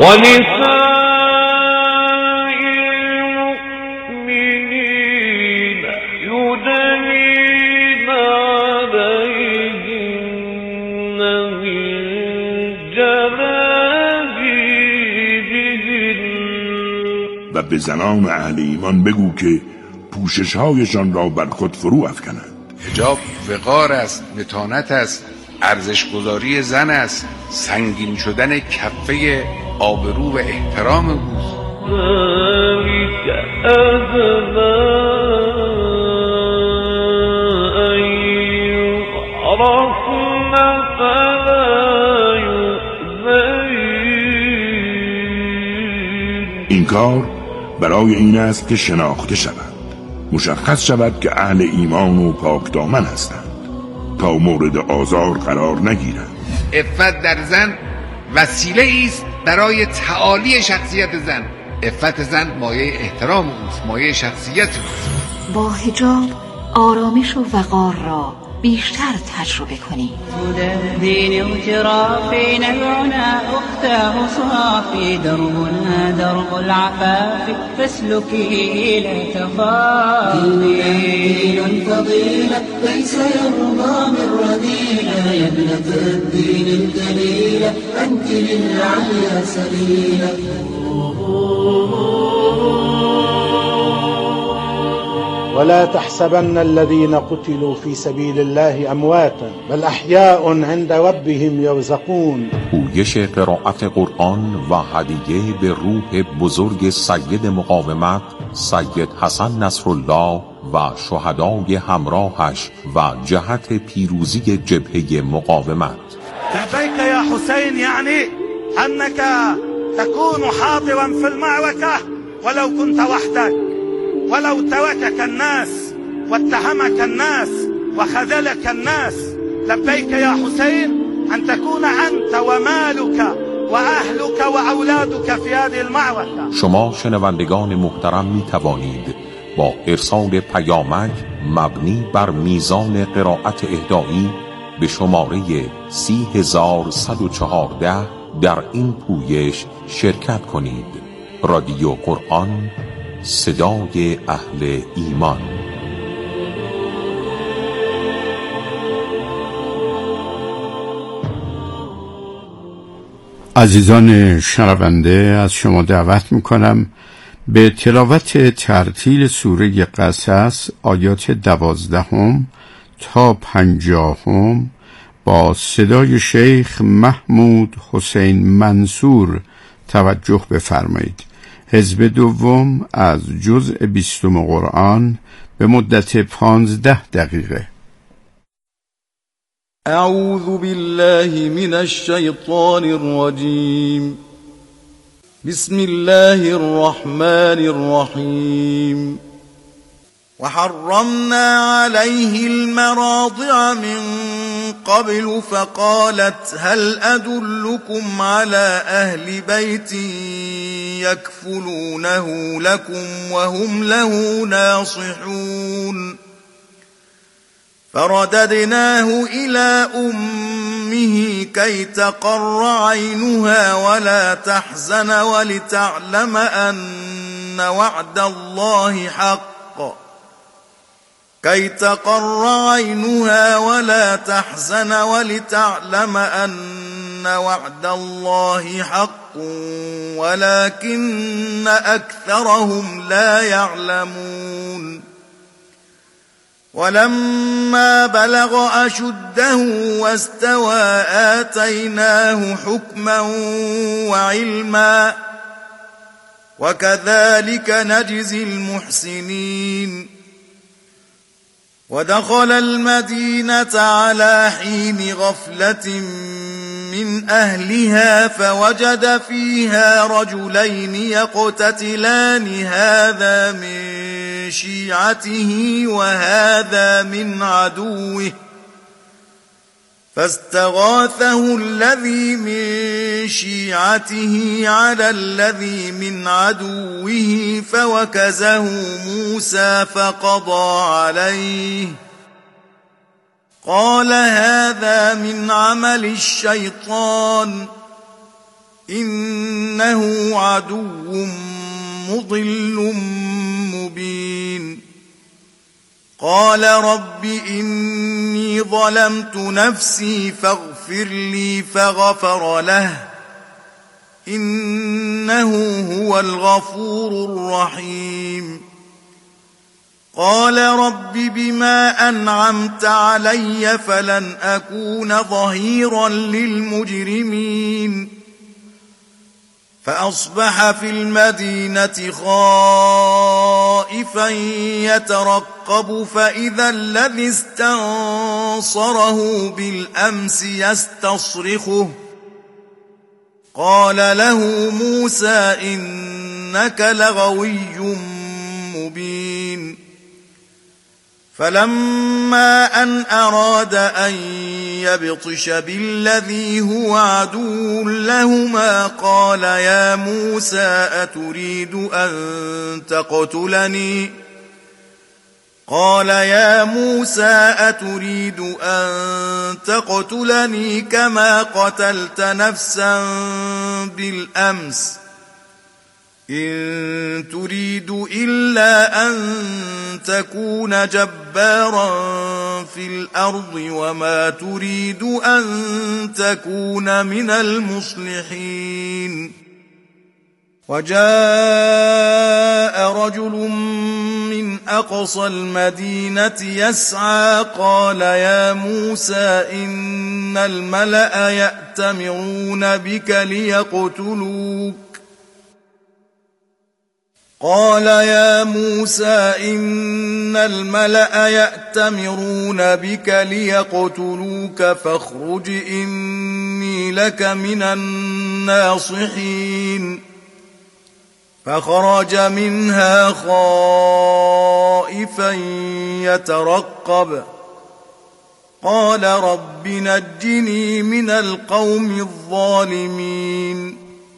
المؤمنين يدنين عليهن من جلابیبهن. و به زنان اهل ایمان بگو که پوشش‌هایشان را بر خود فرو افکنند. حجاب وقار است، متانت است، ارزشگذاری زن است، سنگین شدن کفه آبرو و احترام اوست. این کار برای این است که شناخته شود، مشخص شود که اهل ایمان و پاک دامن هستند تا مورد آزار قرار نگیرند. عفت در زن وسیله است برای تعالی شخصیت زن. عفت زن مایه احترام اوست، مایه شخصیت اوست. با حجاب آرامش و وقار را بیشتر تجربه کنید. دين وجرافي نبعنا أختاه صافي دربنا درب العفاف فاسلكي لا تخافي. دين فضيلة ليس يرضى من رذيلة يا ابنة الدين الجليلة أنت للعليا سبيلة. ولا تحسبن الذين قتلوا في سبيل الله امواتا بل احیاء عند ربهم یرزقون. پویش قرائت قرآن و هدیه به روح بزرگ سید مقاومت سید حسن نصرالله و شهدای همراهش و جهت پیروزی جبهه مقاومت. لبيك يا حسين يعني أنك تكون حاضرا في المعركة ولو كنت وحدك ولو تركك الناس واتهمك الناس وخذلك الناس. لبيك يا حسين أن تكون أنت ومالك وأهلك وأولادك في هذه المعركة. شما شنوندگان محترم می توانید با ارسال پیامک مبنی بر میزان قرائت اهدایی به شماره 30114 در این پویش شرکت کنید. رادیو قرآن، صدای اهل ایمان. عزیزان شنونده، از شما دعوت میکنم به تلاوت ترتیل سوره قصص آیات 12 تا 50 با صدای شیخ محمود حسین منصور توجه بفرمایید. حزب دوم از جزء 20 قرآن به مدت 15 دقیقه. اعوذ بالله من الشیطان الرجیم. بسم الله الرحمن الرحیم. وحرمنا عليه المراضع من قبل فقالت هل أدلكم على أهل بيت يكفلونه لكم وهم له ناصحون. فرددناه إلى أمه كي تقر عينها ولا تحزن ولتعلم أن وعد الله حق. كي تقر عينها ولا تحزن ولتعلم أن وعد الله حق ولكن أكثرهم لا يعلمون. ولما بلغ أشده واستوى آتيناه حكما وعلما وكذلك نجزي المحسنين. ودخل المدينة على حين غفلة من أهلها فوجد فيها رجلين يقتتلان هذا من شيعته وهذا من عدوه فاستغاثه الذي من شيعته على الذي من عدوه فوكزه موسى فقضى عليه قال هذا من عمل الشيطان إنه عدو مضل مبين قال رب إني ظلمت نفسي فاغفر لي فغفر له إنه هو الغفور الرحيم قال رب بما أنعمت علي فلن أكون ظهيرا للمجرمين فأصبح في المدينة خائفا يترقب فإذا الذي استنصره بالأمس يستصرخه قال له موسى إنك لغوي مبين فلما أن أراد أن يبطش بالذي هو عدو لهما قال يا موسى أتريد أن تقتلني كما قتلت نفسا بالأمس إن تريد إلا أن تكون جبارا في الأرض وما تريد أن تكون من المصلحين وجاء رجل من أقصى المدينة يسعى قال يا موسى إن الملأ يأتمرون بك ليقتلوك فاخرج إني لك من الناصحين فخرج منها خائفا يترقب قال رب نجني من القوم الظالمين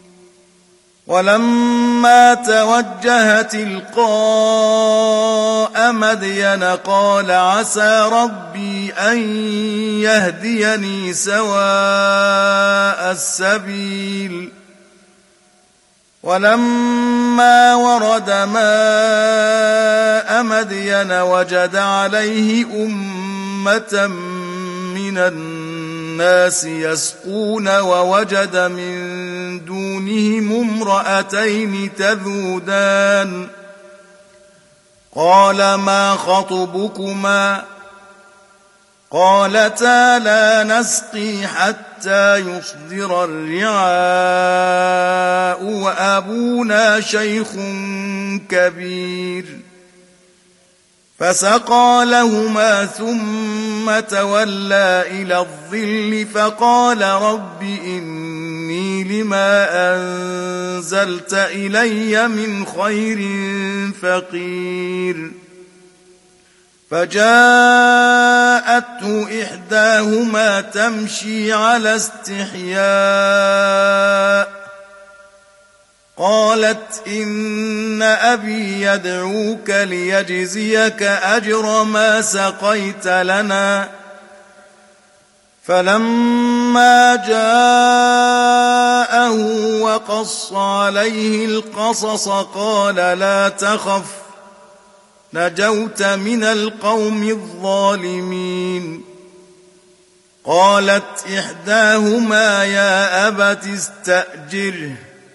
ولما توجه تلقاء مدين قال عسى ربي أن يهديني سواء السبيل ولما ورد ماء مدين وجد عليه أمة من الناس يسقون ووجد من دونهم امرأتين تذودان قال ما خطبكما قالتا لا نسقي حتى يصدر الرعاء وأبونا شيخ كبير فسقى لهما ثم تولى إلى الظل فقال رب إني لما أنزلت إلي من خير فقير فجاءته إحداهما تمشي على استحياء قالت إن أبي يدعوك ليجزيك أجر ما سقيت لنا فلما جاءه وقص عليه القصص قال لا تخف نجوت من القوم الظالمين قالت إحداهما يا أبت استأجره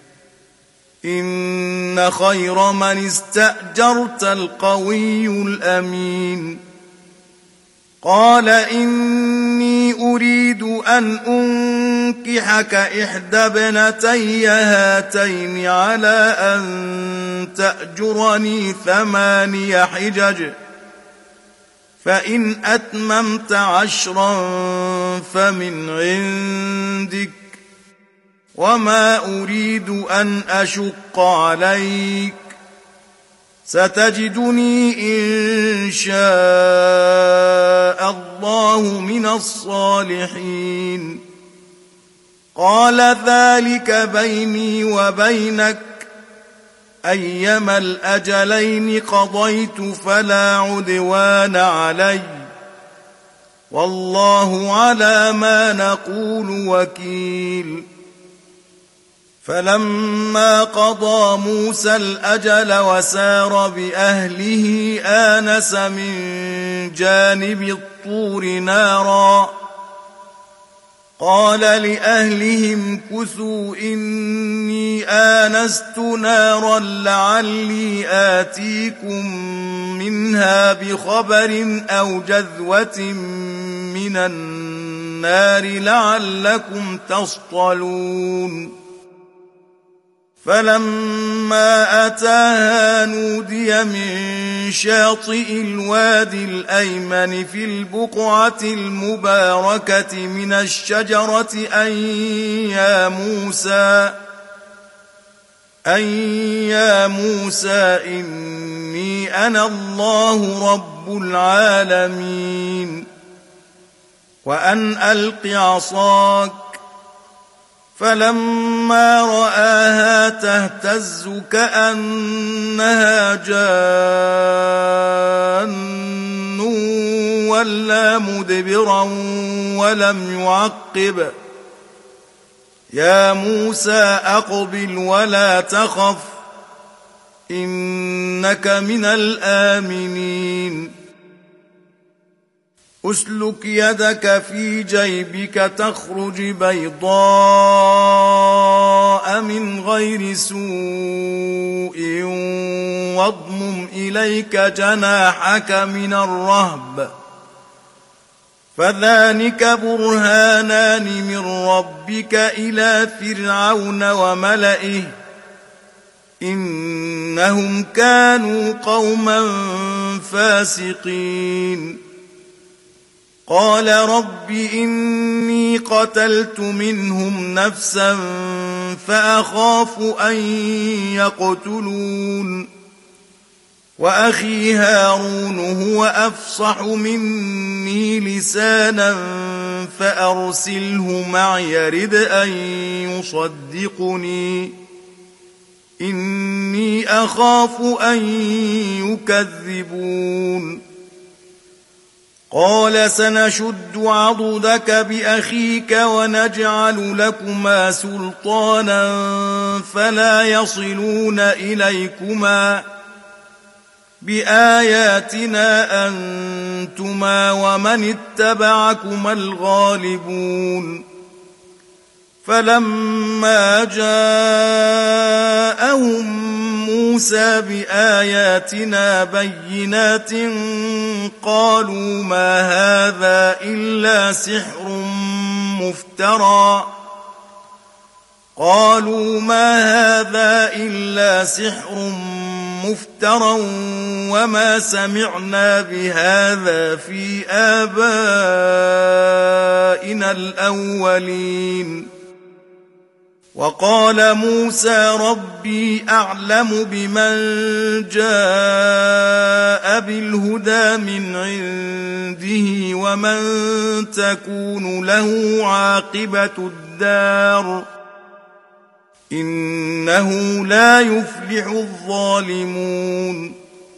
إن خير من استأجرت القوي الأمين قال إني أريد أن أنكحك إحدى ابنتي هاتين على أن تأجرني 8 حجج فإن أتممت 10 فمن عندك وما أريد أن أشق عليك ستجدني إن شاء الله من الصالحين قال ذلك بيني وبينك أيما الأجلين قضيت فلا عدوان علي والله على ما نقول وكيل فلما قضى موسى الأجل وسار بأهله آنس من جانب الطور نارا قال لأهلهم كثوا إني آنست نارا لعلي آتيكم منها بخبر أو جذوة من النار لعلكم تصطلون فلما أتاها نودي من شاطئ الوادي الأيمن في البقعة المباركة من الشجرة أن يا موسى إني أنا الله رب العالمين وأن ألق عصاك فلما رآها تهتز كأنها جان ولا مدبرا ولم يعقب يا موسى أقبل ولا تخف إنك من الآمنين أسلك يدك في جيبك تخرج بيضاء من غير سوء واضمم إليك جناحك من الرهب فذلك برهانان من ربك إلى فرعون وملئه إنهم كانوا قوما فاسقين قال رب إني قتلت منهم نفسا فأخاف أن يقتلون وأخي هارون هو أفصح مني لسانا فأرسله معي يرد أن يصدقني إني أخاف أن يكذبون قال سنشد عضدك بأخيك ونجعل لكما سلطانا فلا يصلون إليكما بآياتنا أنتما ومن اتبعكما الغالبون فلما جاءهم موسى بآياتنا بينات قالوا ما هذا إلا سحر مفترى وما سمعنا بهذا في آبائنا الأولين وقال موسى ربي أعلم بمن جاء بالهدى من عنده ومن تكون له عاقبة الدار إنه لا يفلح الظالمون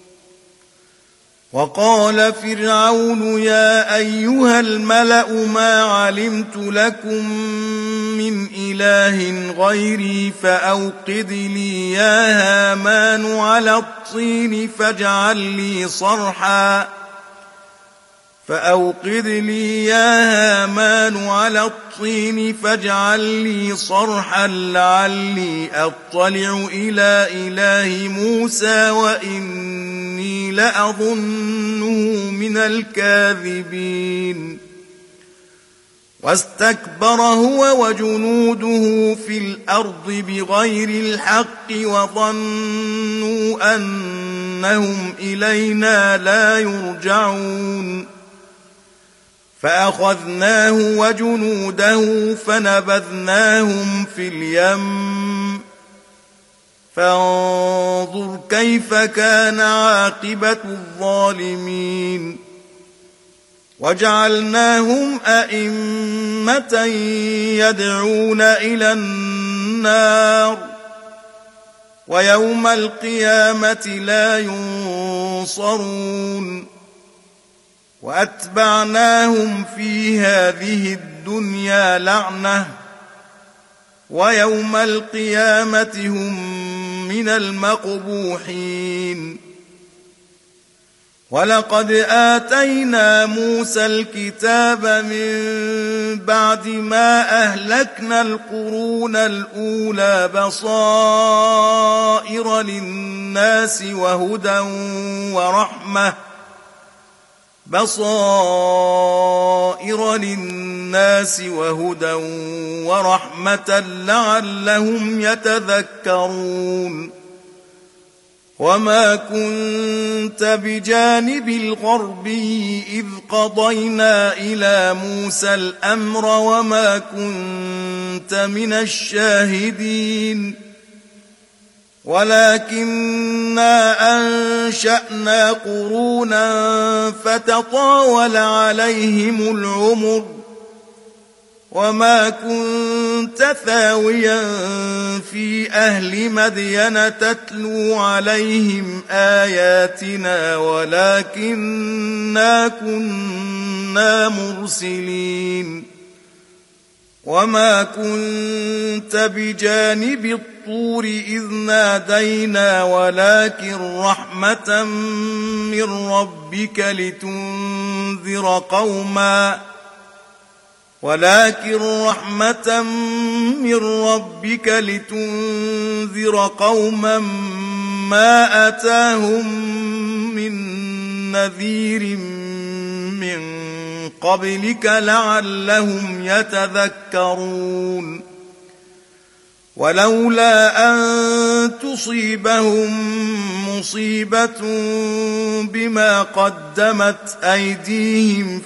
وقال فرعون يا أيها الملأ ما علمت لكم من إله غيري فأوقد لي يا هامان على الطين فاجعل لي صرحا لعلي أطلع إلى إله موسى وإني لأظنه من الكاذبين واستكبر هو وجنوده في الأرض بغير الحق وظنوا أنهم إلينا لا يرجعون فأخذناه وجنوده فنبذناهم في اليم فانظر كيف كان عاقبة الظالمين وجعلناهم أئمة يدعون إلى النار ويوم القيامة لا ينصرون وأتبعناهم في هذه الدنيا لعنة ويوم القيامة هم من المقبوحين. ولقد آتينا موسى الكتاب من بعد ما أهلكنا القرون الأولى بصائر للناس وهدى ورحمة لعلهم يتذكرون. وما كنت بجانب الغربي إذ قضينا إلى موسى الأمر وما كنت من الشاهدين ولكننا أنشأنا قرونا فتطاول عليهم العمر وما كنت ثاويا في أهل مدين تتلو عليهم آياتنا ولكننا كنا مرسلين. وما كنت بجانب الطور إذ نادينا ولكن رحمة من ربك لتنذر قوما ما أتاهم من نذير من قبلك لعلهم يتذكرون. ولولا أن تصيبهم مصيبة بما قدمت أيديهم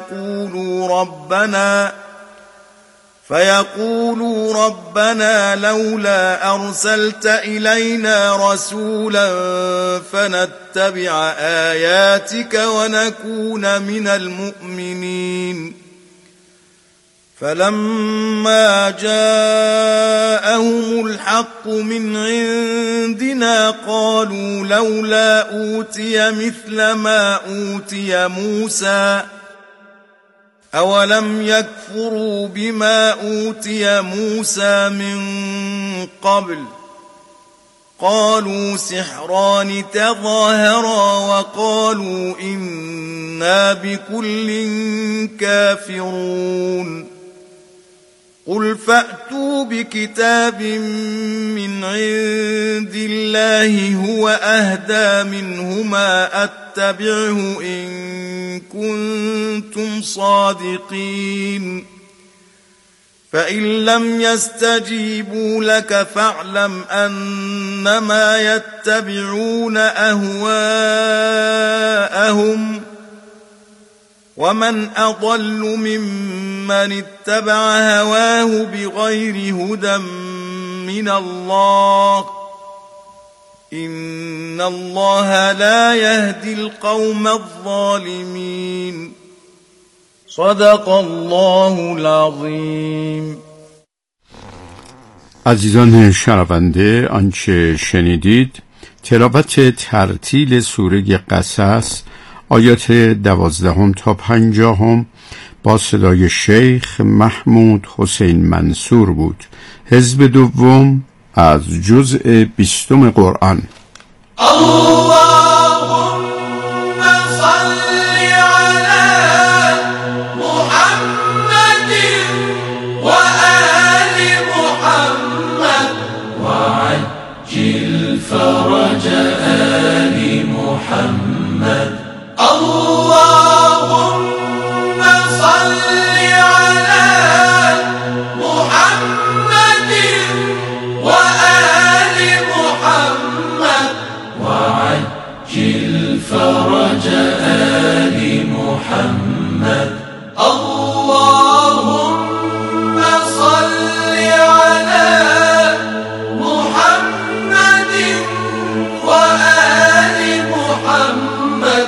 فيقولوا ربنا لولا أرسلت إلينا رسولا فنتبع آياتك ونكون من المؤمنين. فلما جاءهم الحق من عندنا قالوا لولا أوتي مثل ما أوتي موسى أولم يكفروا بما أوتي موسى من قبل قالوا سحران تظاهرا وقالوا إنا بكل كافرون. قل فأتوا بكتاب من عند الله هو أهدى منهما أتبعه إن كنتم صادقين. فإن لم يستجيبوا لك فاعلم أنما يتبعون أهواءهم ومن أضل ممن اتبع هواه بغير هدى من الله إن الله لا يهدي القوم الظالمين. صدق الله العظیم. عزیزان شنونده، آنچه شنیدید تلاوت ترتیل سوره قصص آیات 12 تا 50 با صدای شیخ محمود حسین منصور بود. حزب دوم از جزء 20 قرآن. اللهم صل على محمد و آل محمد وعجل فرج آل محمد. اللهم صل على محمد و آل محمد وعجل فرج آل محمد. اللهم صل على محمد و آل محمد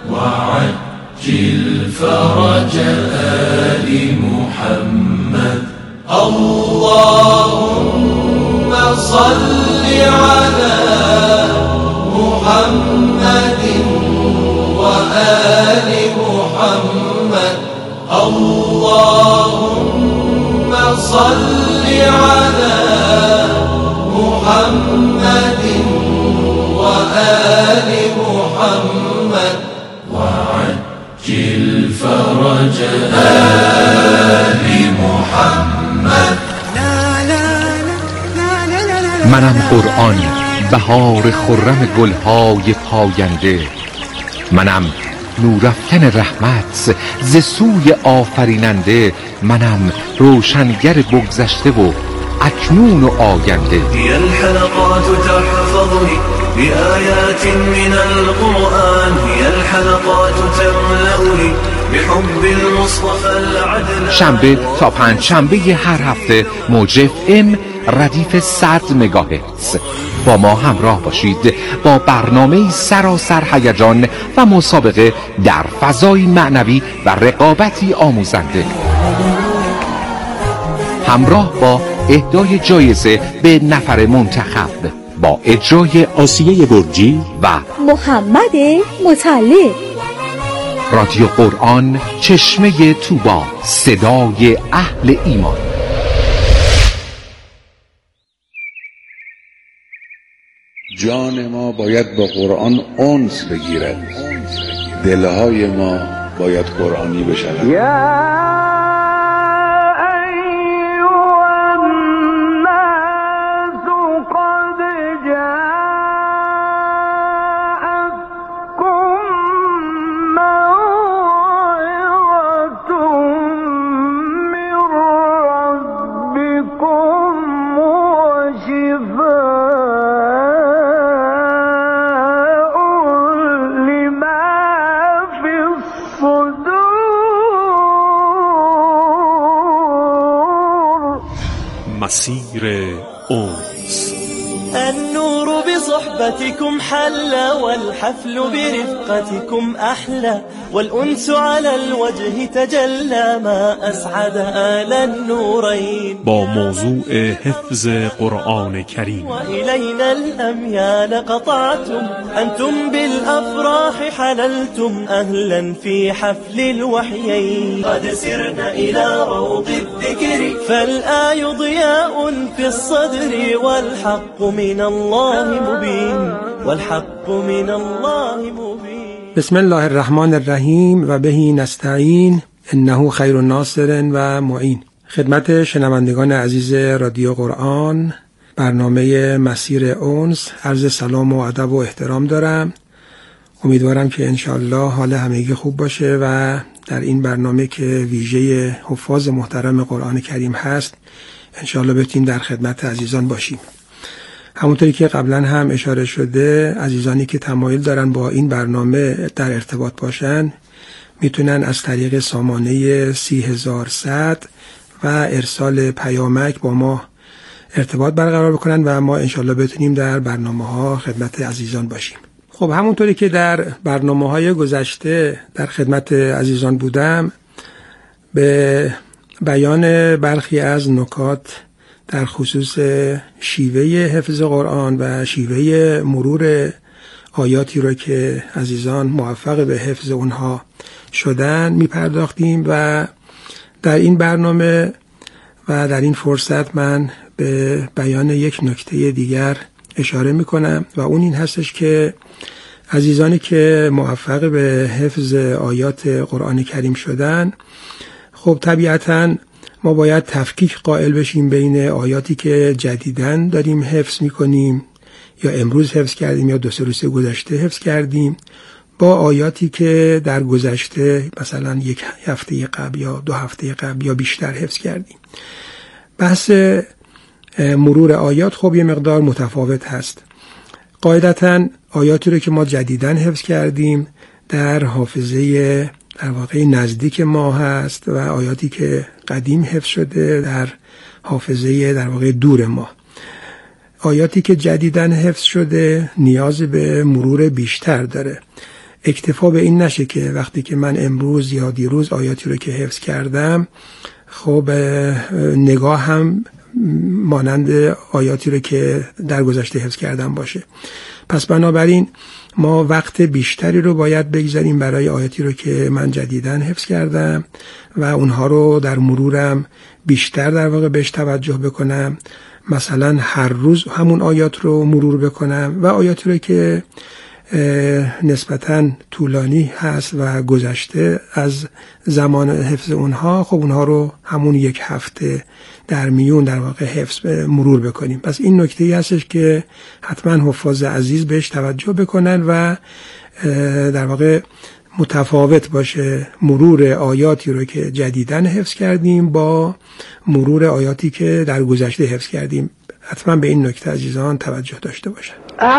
وعجل فرج آل محمد. اللهم صل على محمد وآل محمد. اللهم صل على محمد وآل محمد وعجل فرج آل محمد. منم قرآن، بهار خرم گلهای پاینده. منم نورافکن رحمت ز سوی آفریننده. منم روشنگر بگذشته و اکنون و آینده. هي الحلقات تحفظني بآيات من القرآن، هي الحلقات تملأني بحب المصطفى العدنان. شنبه تا پنجشنبه هر هفته موج FM ردیف 100 مگاهرتز. با ما همراه باشید با برنامه سراسر هیجان و مسابقه در فضای معنوی و رقابتی آموزنده، همراه با اهدای جایزه به نفر منتخب، با اجرای آسیه برجی و محمد مطلع. رادیو قرآن، چشمه طوبی، صدای اهل ایمان. جان ما باید با قرآن انس بگیرد، دلهای ما باید قرآنی بشود. مسیر أنس. النور بصحبتكم حلى والحفل برفقتكم أحلى والأنس على الوجه تجلى ما أسعد آل النورين. با موضوع حفظ قرآن کریم. وإلينا الأميال قطعتم أنتم بالأفراح حللتم أهلا في حفل الوحيين. قد سرنا إلى روض الذكر فالآي ضياء في الصدر والحق من الله مبين والحق من الله مبين. بسم الله الرحمن الرحیم و بهی نستعین انه خیر الناصر و معین. خدمت شنوندگان عزیز رادیو قرآن، برنامه مسیر انس، عرض سلام و ادب و احترام دارم. امیدوارم که انشالله حال همگی خوب باشه و در این برنامه که ویژه حفاظ محترم قرآن کریم هست انشالله بتونیم در خدمت عزیزان باشیم. همونطوری که قبلا هم اشاره شده، عزیزانی که تمایل دارن با این برنامه در ارتباط باشن میتونن از طریق سامانه 30100 و ارسال پیامک با ما ارتباط برقرار بکنن و ما انشالله بتونیم در برنامه ها خدمت عزیزان باشیم. خب همونطوری که در برنامه های گذشته در خدمت عزیزان بودم، به بیان برخی از نکات در خصوص شیوه حفظ قرآن و شیوه مرور آیاتی رو که عزیزان موفق به حفظ اونها شدن میپرداختیم و در این برنامه و در این فرصت من به بیان یک نکته دیگر اشاره میکنم و اون این هستش که عزیزانی که موفق به حفظ آیات قرآن کریم شدن، خب طبیعتاً ما باید تفکیک قائل بشیم بین آیاتی که جدیداً داریم حفظ میکنیم یا امروز حفظ کردیم یا 2-3 روز گذشته حفظ کردیم با آیاتی که در گذشته مثلا 1 هفته قبل یا 2 هفته قبل یا بیشتر حفظ کردیم. بحث مرور آیات خب یه مقدار متفاوت هست. قاعدتاً آیاتی رو که ما جدیداً حفظ کردیم در حافظه در واقع نزدیک ما هست و آیاتی که قدیم حفظ شده در حافظه در واقع دور ما. آیاتی که جدیداً حفظ شده نیاز به مرور بیشتر داره. اکتفا به این نشه که وقتی که من امروز یا دیروز آیاتی رو که حفظ کردم خب نگاه هم مانند آیاتی رو که در گذشته حفظ کردن باشه. پس بنابراین ما وقت بیشتری رو باید بگذاریم برای آیاتی رو که من جدیداً حفظ کردم و اونها رو در مرورم بیشتر در واقع بهش توجه بکنم. مثلا هر روز همون آیات رو مرور بکنم و آیاتی رو که نسبتاً طولانی هست و گذشته از زمان حفظ اونها، خب اونها رو همون یک هفته در میون در واقع حفظ مرور بکنیم. پس این نکته‌ای هستش که حتما حفاظ عزیز بهش توجه بکنن و در واقع متفاوت باشه مرور آیاتی رو که جدیداً حفظ کردیم با مرور آیاتی که در گذشته حفظ کردیم. حتما به این نکته عزیزان توجه داشته باشن.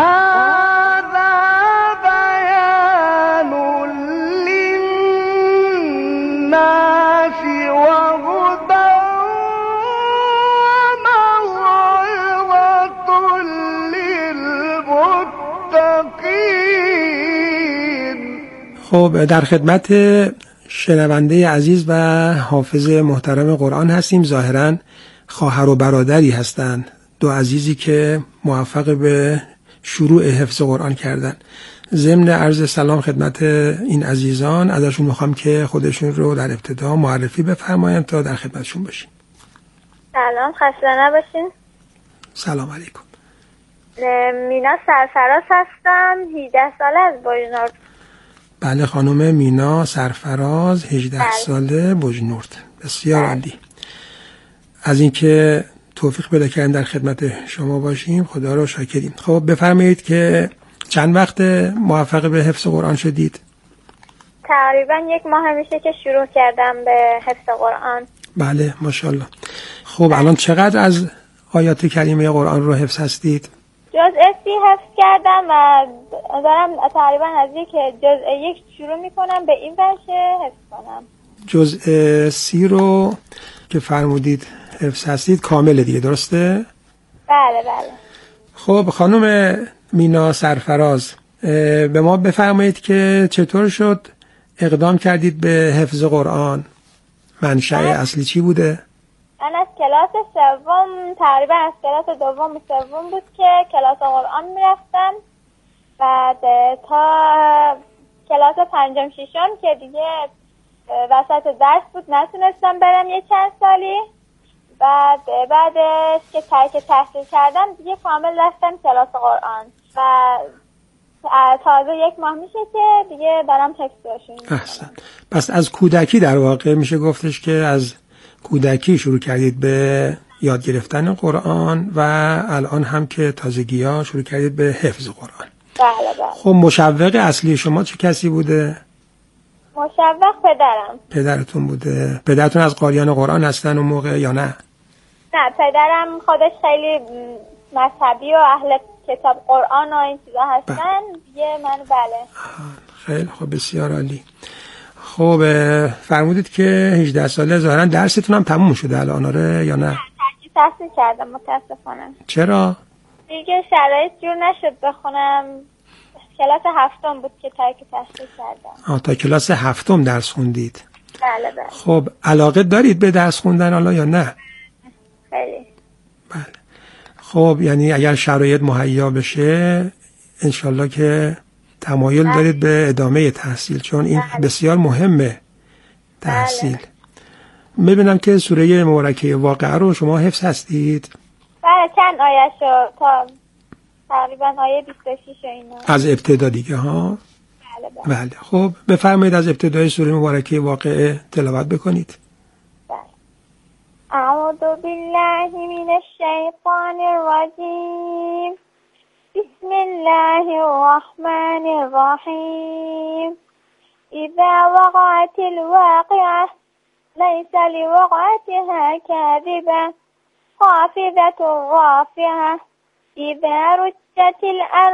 خب در خدمت شنونده عزیز و حافظ محترم قرآن هستیم. ظاهراً خواهر و برادری هستند، دو عزیزی که موفق به شروع حفظ قرآن کردن. ضمن عرض سلام خدمت این عزیزان ازشون میخوام که خودشون رو در ابتدا معرفی بفرمایند تا در خدمتشون باشیم. سلام، خسته نباشین. سلام علیکم. مینا سرفراز هستم، 18 ساله از بجنورد. بله خانم مینا سرفراز، 18 ساله، بجنورد. بسیار عالی. از اینکه توفیق پیدا کردن در خدمت شما باشیم خدا رو شاکریم. خب بفرمایید که چند وقت موفق به حفظ قرآن شدید؟ تقریبا 1 ماه میشه که شروع کردم به حفظ قرآن. بله ماشاءالله. خب الان چقدر از آیات کریمه قرآن رو حفظ هستید؟ جزء 30 حفظ کردم و دارم تقریبا از جزء 1 شروع میکنم به این ورشه حفظ کنم. جزء 30 رو که فرمودید حفظ هستید کامل دیگه، درسته؟ بله بله. خب خانم مینا سرفراز، به ما بفرمایید که چطور شد اقدام کردید به حفظ قرآن؟ منشأ اصلی چی بوده؟ من از کلاس سوم، تقریبا از کلاس دوم و سوم بود که کلاس قرآن میرفتم. بعد تا کلاس پنجم ششم که دیگه وسط درس بود نتونستم برم یه چند سالی. بعدش که ترک تحصیل کردم دیگه کامل رفتم کلاس قرآن و تازه 1 ماه میشه که دیگه دارم حفظشون. احسن. پس از کودکی در واقع میشه گفتش که از کودکی شروع کردید به یاد گرفتن قرآن و الان هم که تازگی‌ها شروع کردید به حفظ قرآن. بله بله. خب مشوق اصلی شما چه کسی بوده؟ مشوق پدرم. پدرتون بوده. پدرتون از قاریان قرآن هستن اون موقع یا نه؟ نه، پدرم خودش خیلی مذهبی و اهل کتاب قرآن و این چیزا هستن. دیگه من بله. خیلی خب، بسیار عالی. خب فرمودید که 18 ساله، ظاهرا درستون هم تموم شده الان آره یا نه؟ تحصیل کردم متاسفانه. چرا؟ دیگه شرایط جور نشد بخونم. کلاس 7 بود که ترک تحصیل کردم. تا کلاس 7 درس خوندید؟ بله بله. خب علاقه دارید به درس خوندن حالا یا نه؟ خیلی. بله. خب یعنی اگر شرایط مهیا بشه انشالله که تمایل دارید به ادامه تحصیل، چون این بسیار مهمه تحصیل. میبینم که سوره مبارکه واقعه رو شما حفظ هستید؟ بله چند آیه شد تا تقریبا آیه 26 اینا. از ابتدا دیگه ها؟ بله. بله. خب بفرمایید از ابتدای سوره مبارکه واقعه تلاوت بکنید. بله. اعوذ بالله من الشیطان الرجیم. بسم الله الرحمن الرحیم. اذا وقعت الواقعه ليس لوقعتها كاذبة خافضة رافعة إذا رجت الأرض